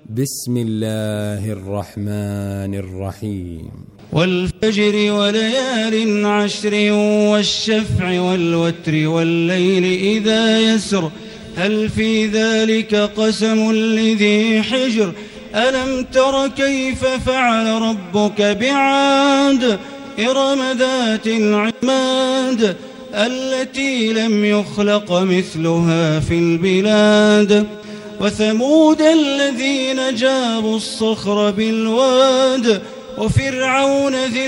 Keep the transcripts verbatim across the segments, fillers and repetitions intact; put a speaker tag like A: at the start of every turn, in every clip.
A: بسم الله الرحمن الرحيم.
B: والفجر وليال عشر والشفع والوتر والليل إذا يسر هل في ذلك قسم لذي حجر ألم تر كيف فعل ربك بعاد إرم ذات العماد التي لم يخلق مثلها في البلاد وثمود الذين جابوا الصخر بالواد وفرعون ذي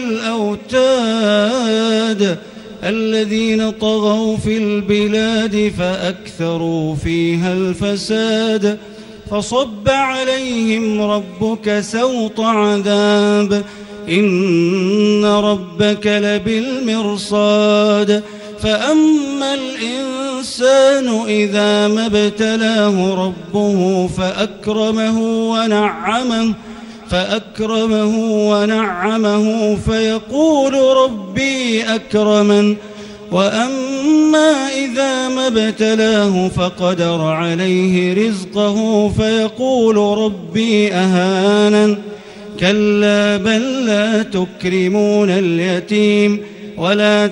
B: الأوتاد الذين طغوا في البلاد فأكثروا فيها الفساد فصب عليهم ربك سوط عذاب إن ربك لبالمرصاد فأما الإنسان إذا ما ابتلاه ربه فأكرمه ونعمه فأكرمه ونعمه فيقول ربي أكرمن وأما إذا ما ابتلاه فقدر عليه رزقه فيقول ربي أهانن كلا بل لا تكرمون اليتيم ولا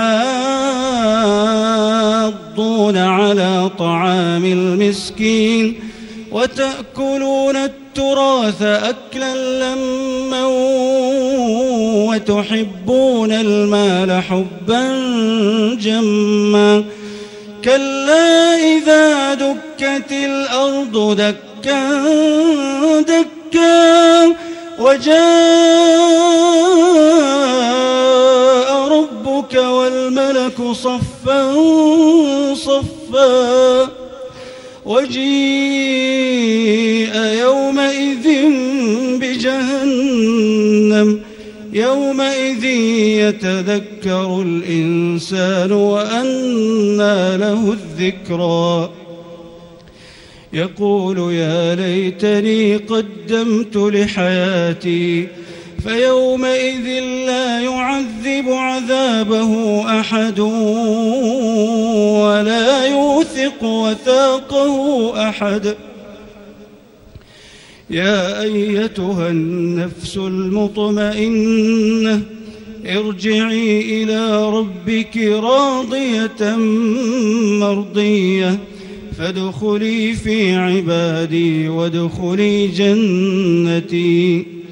B: تحاضون على طعام المسكين وتأكلون التراث أكلا لما وتحبون المال حبا جما كلا إذا دكت الأرض دكا دكا وجاء ربك والملك صفا صفا وجيء يومئذ بجهنم يومئذ يتذكر الإنسان وأنى له الذكرى يقول يا ليتني قدمت لحياتي فيومئذ لا يعذب عذابه أحد ولا يوثق وثاقه أحد يا أيتها النفس المطمئنة ارجعي إلى ربك راضية مرضية فادخلي في عبادي وادخلي جنتي